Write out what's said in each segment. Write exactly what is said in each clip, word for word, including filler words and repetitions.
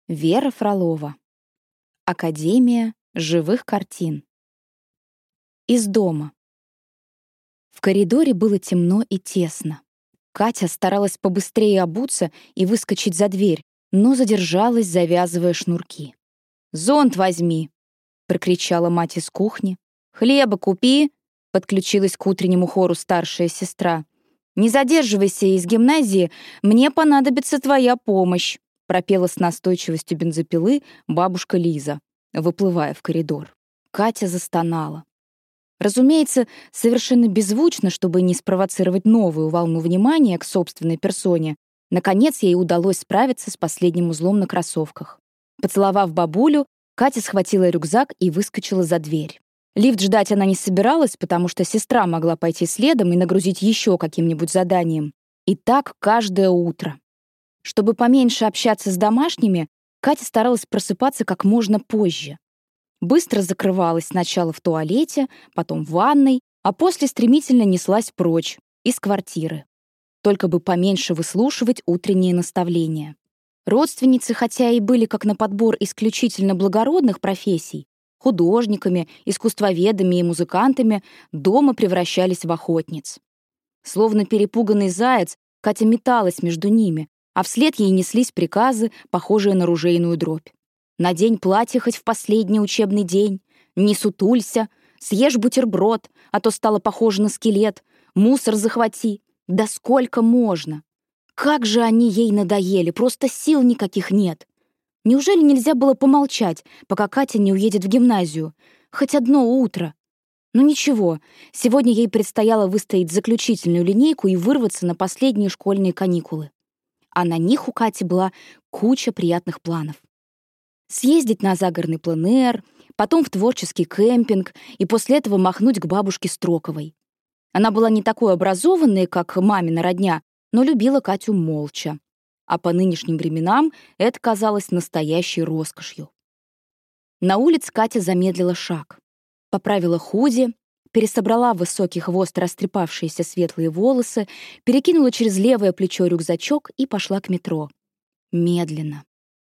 Вера Фролова. Академия живых картин. Из дома. В коридоре было темно и тесно. Катя старалась побыстрее обуться и выскочить за дверь, но задержалась, завязывая шнурки. «Зонт возьми!» — прокричала мать из кухни. «Хлеба купи!» — подключилась к утреннему хору старшая сестра. «Не задерживайся из гимназии, мне понадобится твоя помощь», — пропела с настойчивостью бензопилы бабушка Лиза, выплывая в коридор. Катя застонала. Разумеется, совершенно беззвучно, чтобы не спровоцировать новую волну внимания к собственной персоне, наконец ей удалось справиться с последним узлом на кроссовках. Поцеловав бабулю, Катя схватила рюкзак и выскочила за дверь. Лифт ждать она не собиралась, потому что сестра могла пойти следом и нагрузить еще каким-нибудь заданием. И так каждое утро. Чтобы поменьше общаться с домашними, Катя старалась просыпаться как можно позже. Быстро закрывалась сначала в туалете, потом в ванной, а после стремительно неслась прочь, из квартиры. Только бы поменьше выслушивать утренние наставления. Родственницы, хотя и были как на подбор исключительно благородных профессий, художниками, искусствоведами и музыкантами, дома превращались в охотниц. Словно перепуганный заяц, Катя металась между ними, а вслед ей неслись приказы, похожие на ружейную дробь. «Надень платье хоть в последний учебный день», «Не сутулься», «Съешь бутерброд, а то стало похоже на скелет», «Мусор захвати». Да сколько можно? Как же они ей надоели, просто сил никаких нет. Неужели нельзя было помолчать, пока Катя не уедет в гимназию? Хоть одно утро. Ну ничего, сегодня ей предстояло выстоять заключительную линейку и вырваться на последние школьные каникулы. А на них у Кати была куча приятных планов. Съездить на загородный пленэр, потом в творческий кемпинг и после этого махнуть к бабушке Строковой. Она была не такой образованной, как мамина родня, но любила Катю молча. А по нынешним временам это казалось настоящей роскошью. На улице Катя замедлила шаг. Поправила худи, пересобрала в высокий хвост растрепавшиеся светлые волосы, перекинула через левое плечо рюкзачок и пошла к метро. Медленно.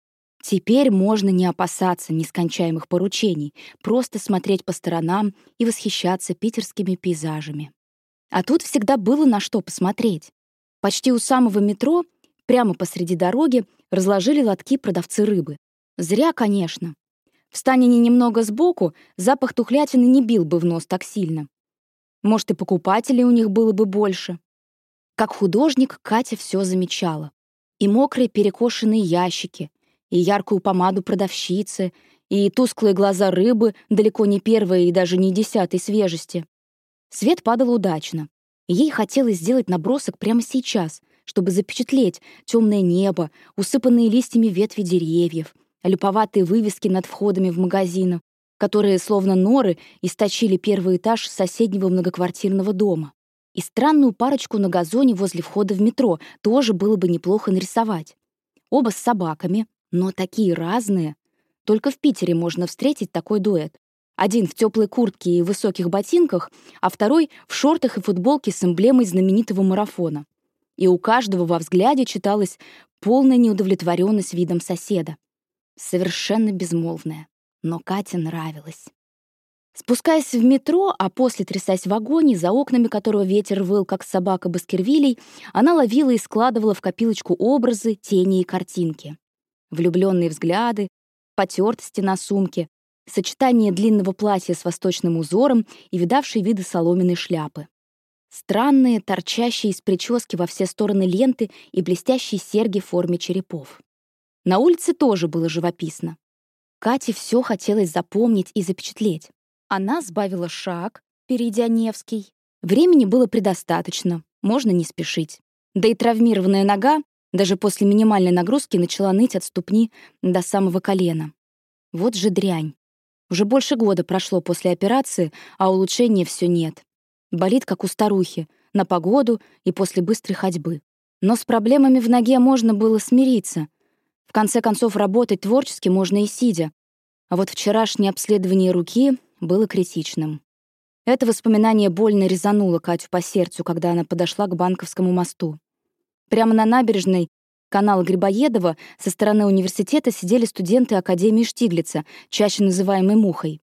Теперь можно не опасаться нескончаемых поручений, просто смотреть по сторонам и восхищаться питерскими пейзажами. А тут всегда было на что посмотреть. Почти у самого метро, прямо посреди дороги, разложили лотки продавцы рыбы. Зря, конечно. Встань они немного сбоку, запах тухлятины не бил бы в нос так сильно. Может, и покупателей у них было бы больше. Как художник Катя все замечала. И мокрые перекошенные ящики, и яркую помаду продавщицы, и тусклые глаза рыбы, далеко не первой и даже не десятой свежести. Свет падал удачно. Ей хотелось сделать набросок прямо сейчас, чтобы запечатлеть темное небо, усыпанные листьями ветви деревьев, люповатые вывески над входами в магазины, которые, словно норы, источили первый этаж соседнего многоквартирного дома. И странную парочку на газоне возле входа в метро тоже было бы неплохо нарисовать. Оба с собаками, но такие разные. Только в Питере можно встретить такой дуэт. Один в теплой куртке и высоких ботинках, а второй в шортах и футболке с эмблемой знаменитого марафона. И у каждого во взгляде читалась полная неудовлетворенность видом соседа. Совершенно безмолвная. Но Кате нравилось. Спускаясь в метро, а после трясясь в вагоне, за окнами которого ветер выл, как собака Баскервилей, она ловила и складывала в копилочку образы, тени и картинки. Влюбленные взгляды, потертости на сумке, сочетание длинного платья с восточным узором и видавшие виды соломенной шляпы. Странные, торчащие из прически во все стороны ленты и блестящие серьги в форме черепов. На улице тоже было живописно. Кате все хотелось запомнить и запечатлеть. Она сбавила шаг, перейдя Невский. Времени было предостаточно, можно не спешить. Да и травмированная нога даже после минимальной нагрузки начала ныть от ступни до самого колена. Вот же дрянь. Уже больше года прошло после операции, а улучшения все нет. Болит, как у старухи, на погоду и после быстрой ходьбы. Но с проблемами в ноге можно было смириться. В конце концов, работать творчески можно и сидя. А вот вчерашнее обследование руки было критичным. Это воспоминание больно резануло Катю по сердцу, когда она подошла к Банковскому мосту. Прямо на набережной канала Грибоедова со стороны университета сидели студенты Академии Штиглица, чаще называемой «Мухой».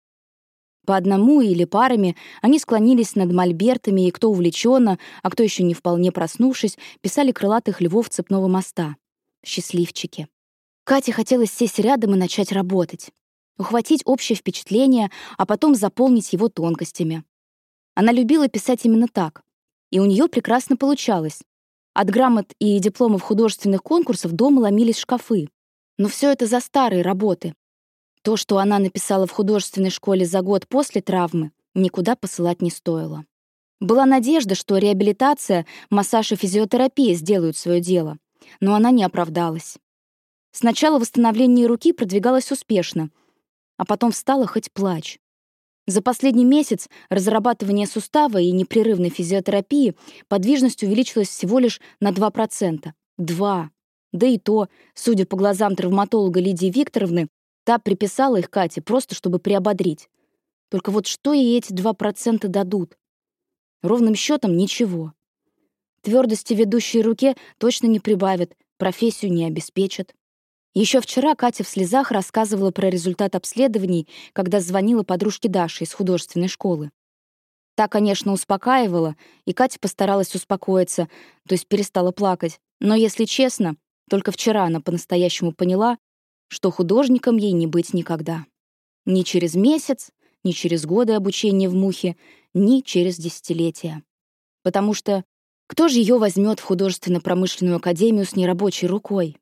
По одному или парами они склонились над мольбертами, и кто увлеченно, а кто еще не вполне проснувшись, писали крылатых львов цепного моста. Счастливчики. Кате хотелось сесть рядом и начать работать. Ухватить общее впечатление, а потом заполнить его тонкостями. Она любила писать именно так. И у нее прекрасно получалось. От грамот и дипломов художественных конкурсов дома ломились шкафы. Но все это за старые работы. То, что она написала в художественной школе за год после травмы, никуда посылать не стоило. Была надежда, что реабилитация, массаж и физиотерапия сделают свое дело. Но она не оправдалась. Сначала восстановление руки продвигалось успешно, а потом встала хоть плачь. За последний месяц разрабатывания сустава и непрерывной физиотерапии подвижность увеличилась всего лишь на два процента. Два. Да и то, судя по глазам травматолога Лидии Викторовны, та приписала их Кате просто, чтобы приободрить. Только вот что ей эти два процента дадут? Ровным счетом ничего. Твердости ведущей руке точно не прибавят, профессию не обеспечат. Еще вчера Катя в слезах рассказывала про результат обследований, когда звонила подружке Даше из художественной школы. Та, конечно, успокаивала, и Катя постаралась успокоиться, то есть перестала плакать. Но, если честно, только вчера она по-настоящему поняла, что художником ей не быть никогда. Ни через месяц, ни через годы обучения в Мухе, ни через десятилетия. Потому что кто же ее возьмет в художественно-промышленную академию с нерабочей рукой?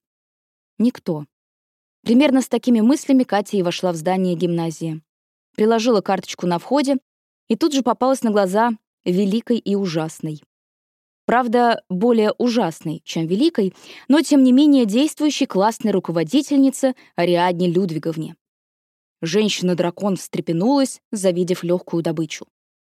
Никто. Примерно с такими мыслями Катя и вошла в здание гимназии. Приложила карточку на входе и тут же попалась на глаза великой и ужасной. Правда, более ужасной, чем великой, но тем не менее действующей классной руководительнице Ариадне Людвиговне. Женщина-дракон встрепенулась, завидев легкую добычу.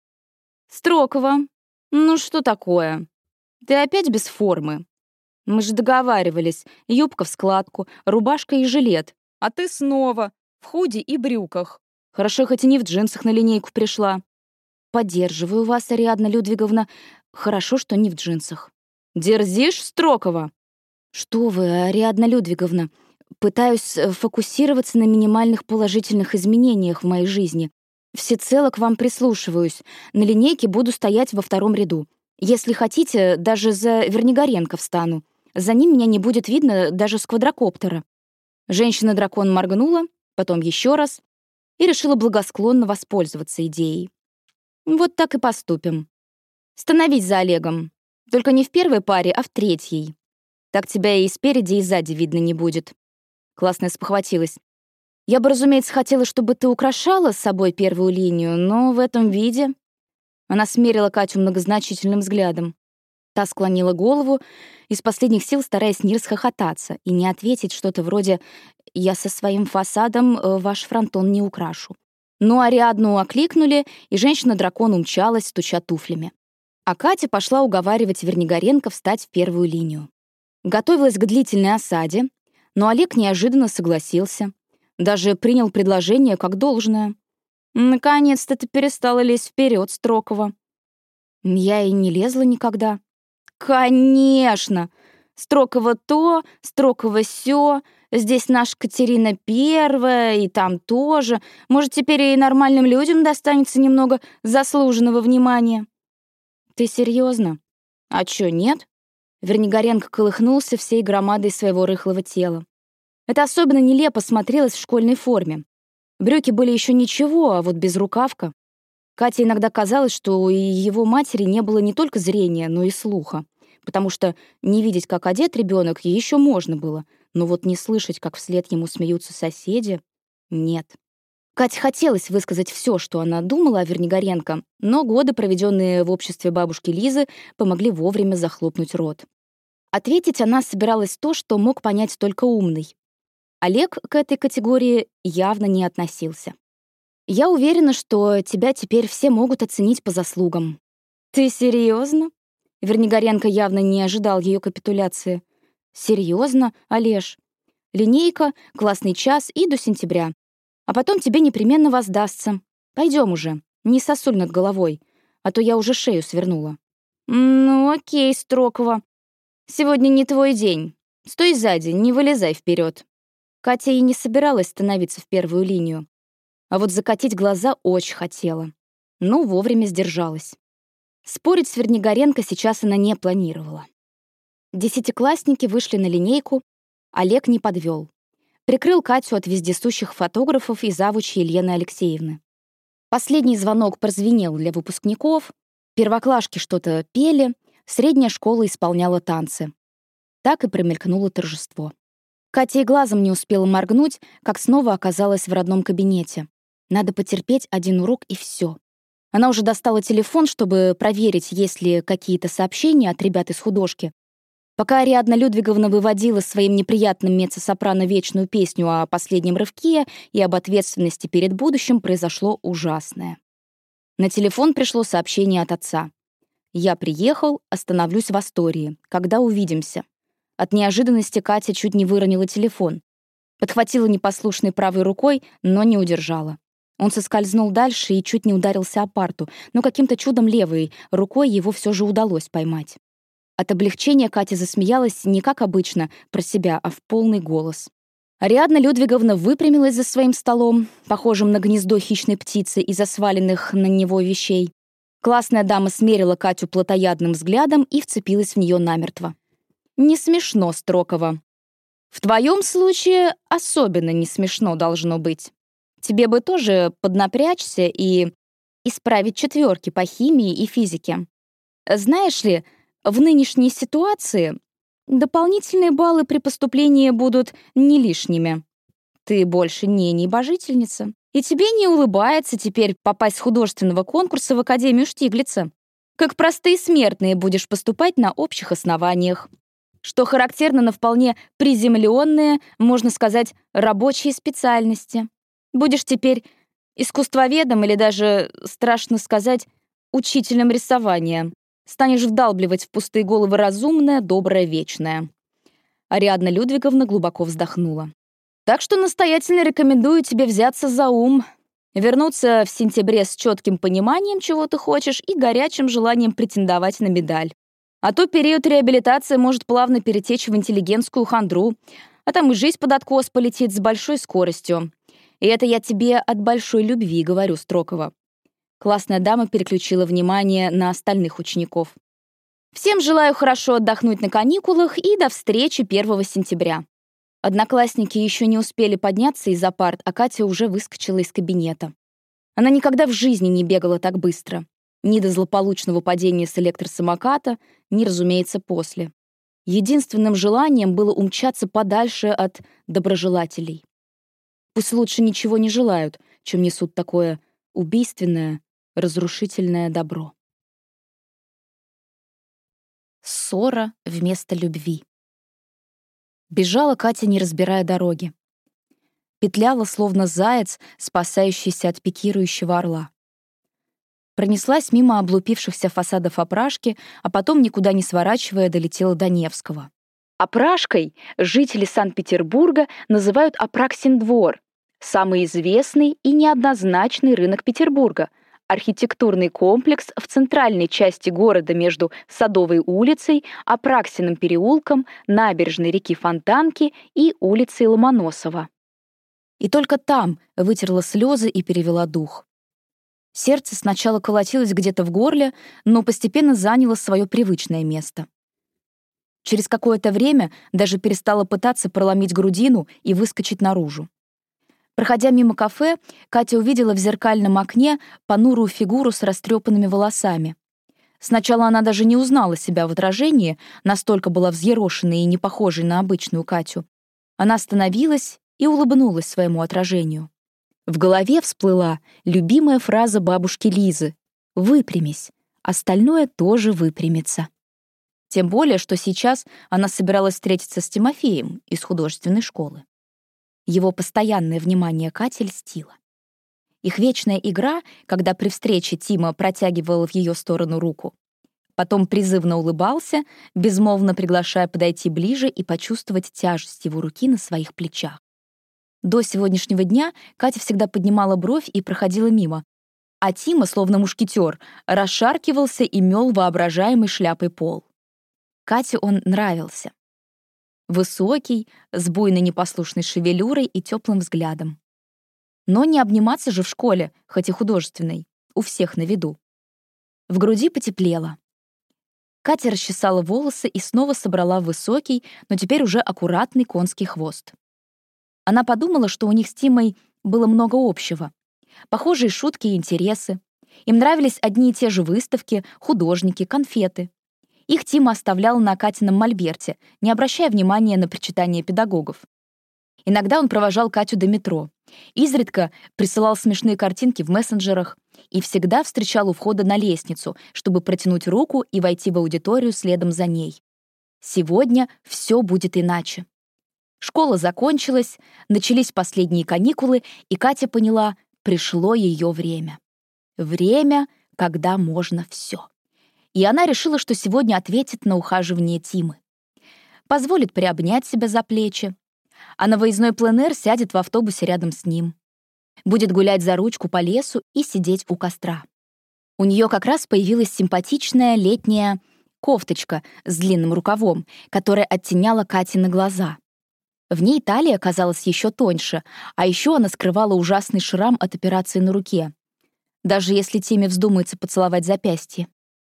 «Строкова, ну что такое? Ты опять без формы? Мы же договаривались, юбка в складку, рубашка и жилет. А ты снова в худи и брюках. Хорошо, хоть и не в джинсах на линейку пришла». «Поддерживаю вас, Ариадна Людвиговна. Хорошо, что не в джинсах». «Дерзишь, Строкова?» «Что вы, Ариадна Людвиговна? Пытаюсь фокусироваться на минимальных положительных изменениях в моей жизни. Всецело к вам прислушиваюсь. На линейке буду стоять во втором ряду. Если хотите, даже за Вернигоренко встану. За ним меня не будет видно даже с квадрокоптера». Женщина-дракон моргнула, потом еще раз, и решила благосклонно воспользоваться идеей. «Вот так и поступим. Становись за Олегом. Только не в первой паре, а в третьей. Так тебя и спереди, и сзади видно не будет». Классная спохватилась. «Я бы, разумеется, хотела, чтобы ты украшала с собой первую линию, но в этом виде...» Она смерила Катю многозначительным взглядом. Та склонила голову, из последних сил стараясь не расхохотаться и не ответить что-то вроде «я со своим фасадом э, ваш фронтон не украшу». Но Ариадну окликнули, и женщина-дракон умчалась, стуча туфлями. А Катя пошла уговаривать Вернигоренко встать в первую линию. Готовилась к длительной осаде, но Олег неожиданно согласился. Даже принял предложение как должное. «Наконец-то ты перестала лезть вперед, Строкова». «Я и не лезла никогда». «Конечно! Строкова то, Строкова сё, здесь наша Катерина Первая, и там тоже. Может, теперь и нормальным людям достанется немного заслуженного внимания». «Ты серьезно? А чё, нет?» Вернигоренко колыхнулся всей громадой своего рыхлого тела. Это особенно нелепо смотрелось в школьной форме. Брюки были еще ничего, а вот безрукавка. Кате иногда казалось, что у его матери не было не только зрения, но и слуха, потому что не видеть, как одет ребенок, ей еще можно было, но вот не слышать, как вслед ему смеются соседи, нет. Кате хотелось высказать все, что она думала о Вернигоренко, но годы, проведенные в обществе бабушки Лизы, помогли вовремя захлопнуть рот. Ответить она собиралась то, что мог понять только умный. Олег к этой категории явно не относился. «Я уверена, что тебя теперь все могут оценить по заслугам». «Ты серьезно? Вернигоренко явно не ожидал ее капитуляции. «Серьезно, Олеж? Линейка, классный час и до сентября. А потом тебе непременно воздастся. Пойдем уже, не сосуль над головой, а то я уже шею свернула». «Ну, окей, Строкова. Сегодня не твой день. Стой сзади, не вылезай вперед. Катя и не собиралась становиться в первую линию. А вот закатить глаза очень хотела. Но вовремя сдержалась. Спорить с Вернигоренко сейчас она не планировала. Десятиклассники вышли на линейку, Олег не подвел. Прикрыл Катю от вездесущих фотографов и завучи Елены Алексеевны. Последний звонок прозвенел для выпускников, первоклашки что-то пели, средняя школа исполняла танцы. Так и промелькнуло торжество. Катя и глазом не успела моргнуть, как снова оказалась в родном кабинете. Надо потерпеть один урок и все. Она уже достала телефон, чтобы проверить, есть ли какие-то сообщения от ребят из художки. Пока Ариадна Людвиговна выводила своим неприятным меццо-сопрано вечную песню о последнем рывке и об ответственности перед будущим, произошло ужасное. На телефон пришло сообщение от отца. «Я приехал, остановлюсь в Астории. Когда увидимся?» От неожиданности Катя чуть не выронила телефон. Подхватила непослушной правой рукой, но не удержала. Он соскользнул дальше и чуть не ударился о парту, но каким-то чудом левой рукой его все же удалось поймать. От облегчения Катя засмеялась не как обычно, про себя, а в полный голос. Ариадна Людвиговна выпрямилась за своим столом, похожим на гнездо хищной птицы из-за сваленных на него вещей. Классная дама смерила Катю плотоядным взглядом и вцепилась в нее намертво. «Не смешно, Строкова. В твоем случае особенно не смешно должно быть. Тебе бы тоже поднапрячься и исправить четверки по химии и физике. Знаешь ли, в нынешней ситуации дополнительные баллы при поступлении будут не лишними. Ты больше не небожительница, и тебе не улыбается теперь попасть с художественного конкурса в Академию Штиглица. Как простые смертные будешь поступать на общих основаниях. Что характерно на вполне приземленные, можно сказать, рабочие специальности. Будешь теперь искусствоведом или даже, страшно сказать, учителем рисования. Станешь вдалбливать в пустые головы разумное, доброе, вечное». Ариадна Людвиговна глубоко вздохнула. «Так что настоятельно рекомендую тебе взяться за ум, вернуться в сентябре с четким пониманием, чего ты хочешь, и горячим желанием претендовать на медаль. А то период реабилитации может плавно перетечь в интеллигентскую хандру, а там и жизнь под откос полетит с большой скоростью. И это я тебе от большой любви говорю, Строкова». Классная дама переключила внимание на остальных учеников. «Всем желаю хорошо отдохнуть на каникулах и до встречи первого сентября». Одноклассники еще не успели подняться из-за парт, а Катя уже выскочила из кабинета. Она никогда в жизни не бегала так быстро. Ни до злополучного падения с электросамоката, ни, разумеется, после. Единственным желанием было умчаться подальше от доброжелателей. Пусть лучше ничего не желают, чем несут такое убийственное, разрушительное добро. Ссора вместо любви. Бежала Катя, не разбирая дороги. Петляла, словно заяц, спасающийся от пикирующего орла. Пронеслась мимо облупившихся фасадов опрашки, а потом, никуда не сворачивая, долетела до Невского. Опрашкой жители Санкт-Петербурга называют Апраксин двор, самый известный и неоднозначный рынок Петербурга, архитектурный комплекс в центральной части города между Садовой улицей, Апраксиным переулком, набережной реки Фонтанки и улицей Ломоносова. И только там вытерла слезы и перевела дух. Сердце сначала колотилось где-то в горле, но постепенно заняло свое привычное место. Через какое-то время даже перестала пытаться проломить грудину и выскочить наружу. Проходя мимо кафе, Катя увидела в зеркальном окне понурую фигуру с растрепанными волосами. Сначала она даже не узнала себя в отражении, настолько была взъерошенной и не похожей на обычную Катю. Она остановилась и улыбнулась своему отражению. В голове всплыла любимая фраза бабушки Лизы: «Выпрямись, остальное тоже выпрямится». Тем более, что сейчас она собиралась встретиться с Тимофеем из художественной школы. Его постоянное внимание Кате льстило. Их вечная игра, когда при встрече Тима протягивал в ее сторону руку, потом призывно улыбался, безмолвно приглашая подойти ближе и почувствовать тяжесть его руки на своих плечах. До сегодняшнего дня Катя всегда поднимала бровь и проходила мимо, а Тима, словно мушкетер, расшаркивался и мел воображаемой шляпой пол. Кате он нравился. Высокий, с буйной непослушной шевелюрой и теплым взглядом. Но не обниматься же в школе, хоть и художественной, у всех на виду. В груди потеплело. Катя расчесала волосы и снова собрала высокий, но теперь уже аккуратный конский хвост. Она подумала, что у них с Тимой было много общего. Похожие шутки и интересы. Им нравились одни и те же выставки, художники, конфеты. Их Тима оставлял на Катином мольберте, не обращая внимания на причитания педагогов. Иногда он провожал Катю до метро. Изредка присылал смешные картинки в мессенджерах и всегда встречал у входа на лестницу, чтобы протянуть руку и войти в аудиторию следом за ней. Сегодня все будет иначе. Школа закончилась, начались последние каникулы, и Катя поняла, пришло ее время. Время, когда можно все. И она решила, что сегодня ответит на ухаживание Тимы. Позволит приобнять себя за плечи, а на выездной пленэр сядет в автобусе рядом с ним. Будет гулять за ручку по лесу и сидеть у костра. У нее как раз появилась симпатичная летняя кофточка с длинным рукавом, которая оттеняла Катины глаза. В ней талия казалась еще тоньше, а еще она скрывала ужасный шрам от операции на руке, даже если Тиме вздумается поцеловать запястье.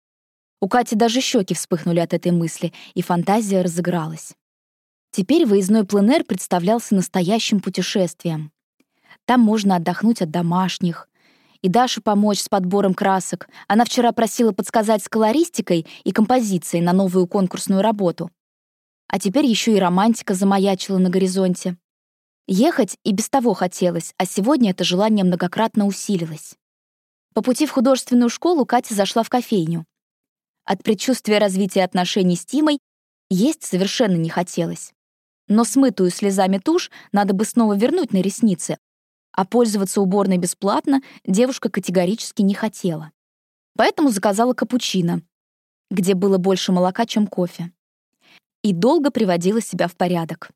У Кати даже щеки вспыхнули от этой мысли, и фантазия разыгралась. Теперь выездной пленэр представлялся настоящим путешествием. Там можно отдохнуть от домашних, и Даше помочь с подбором красок. Она вчера просила подсказать с колористикой и композицией на новую конкурсную работу. А теперь еще и романтика замаячила на горизонте. Ехать и без того хотелось, а сегодня это желание многократно усилилось. По пути в художественную школу Катя зашла в кофейню. От предчувствия развития отношений с Тимой есть совершенно не хотелось. Но смытую слезами тушь надо бы снова вернуть на ресницы, а пользоваться уборной бесплатно девушка категорически не хотела. Поэтому заказала капучино, где было больше молока, чем кофе. И долго приводила себя в порядок.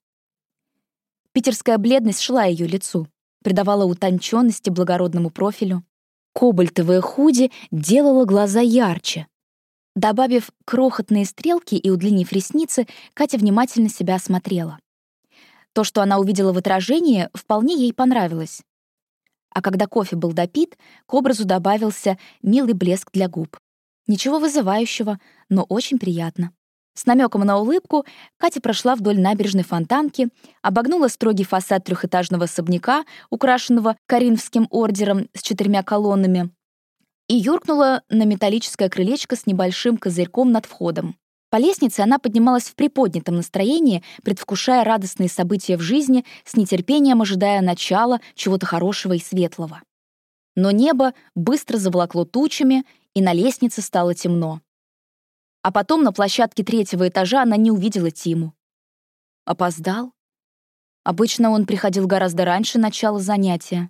Питерская бледность шла ее лицу, придавала утонченности благородному профилю. Кобальтовое худи делало глаза ярче. Добавив крохотные стрелки и удлинив ресницы, Катя внимательно себя осмотрела. То, что она увидела в отражении, вполне ей понравилось. А когда кофе был допит, к образу добавился милый блеск для губ. Ничего вызывающего, но очень приятно. С намеком на улыбку Катя прошла вдоль набережной Фонтанки, обогнула строгий фасад трехэтажного особняка, украшенного коринфским ордером с четырьмя колоннами, и юркнула на металлическое крылечко с небольшим козырьком над входом. По лестнице она поднималась в приподнятом настроении, предвкушая радостные события в жизни, с нетерпением ожидая начала чего-то хорошего и светлого. Но небо быстро заволокло тучами, и на лестнице стало темно. А потом на площадке третьего этажа она не увидела Тиму. Опоздал? Обычно он приходил гораздо раньше начала занятия.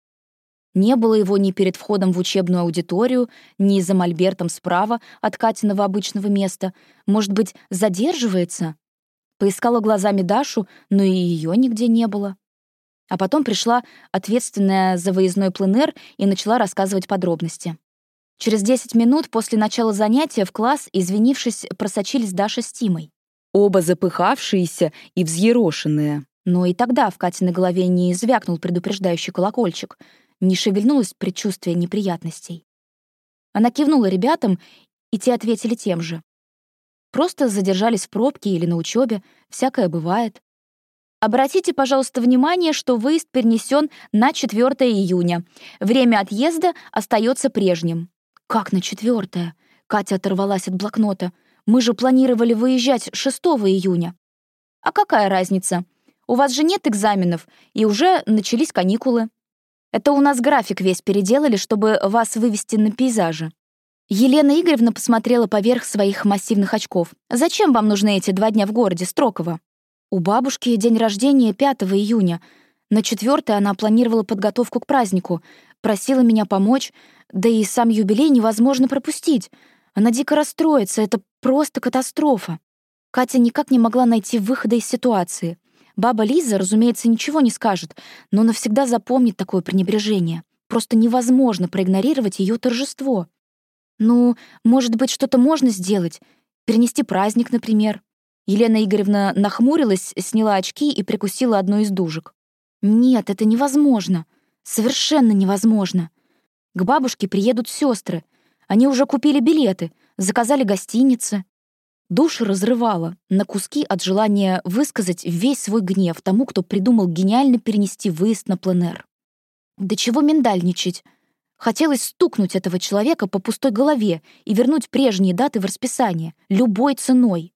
Не было его ни перед входом в учебную аудиторию, ни за мольбертом справа от Катиного обычного места. Может быть, задерживается? Поискала глазами Дашу, но и ее нигде не было. А потом пришла ответственная за выездной пленэр и начала рассказывать подробности. Через десять минут после начала занятия в класс, извинившись, просочились Даша с Тимой. Оба запыхавшиеся и взъерошенные. Но и тогда в Катиной голове не звякнул предупреждающий колокольчик, не шевельнулось предчувствие неприятностей. Она кивнула ребятам, и те ответили тем же. Просто задержались в пробке или на учебе, всякое бывает. Обратите, пожалуйста, внимание, что выезд перенесен на четвёртое июня. Время отъезда остается прежним. Как на четвёртое? Катя оторвалась от блокнота. Мы же планировали выезжать шестого июня. А какая разница? У вас же нет экзаменов, и уже начались каникулы. Это у нас график весь переделали, чтобы вас вывести на пейзажи. Елена Игоревна посмотрела поверх своих массивных очков. «Зачем вам нужны эти два дня в городе, Строково?» «У бабушки день рождения пятого июня. На четвёртое она планировала подготовку к празднику. Просила меня помочь, да и сам юбилей невозможно пропустить. Она дико расстроится, это просто катастрофа». Катя никак не могла найти выхода из ситуации. Баба Лиза, разумеется, ничего не скажет, но навсегда запомнит такое пренебрежение. Просто невозможно проигнорировать ее торжество. Ну, может быть, что-то можно сделать? Перенести праздник, например. Елена Игоревна нахмурилась, сняла очки и прикусила одну из дужек. «Нет, это невозможно. Совершенно невозможно. К бабушке приедут сестры. Они уже купили билеты, заказали гостиницы». Душу разрывало на куски от желания высказать весь свой гнев тому, кто придумал гениально перенести выезд на пленэр. Да чего миндальничать? Хотелось стукнуть этого человека по пустой голове и вернуть прежние даты в расписание, любой ценой.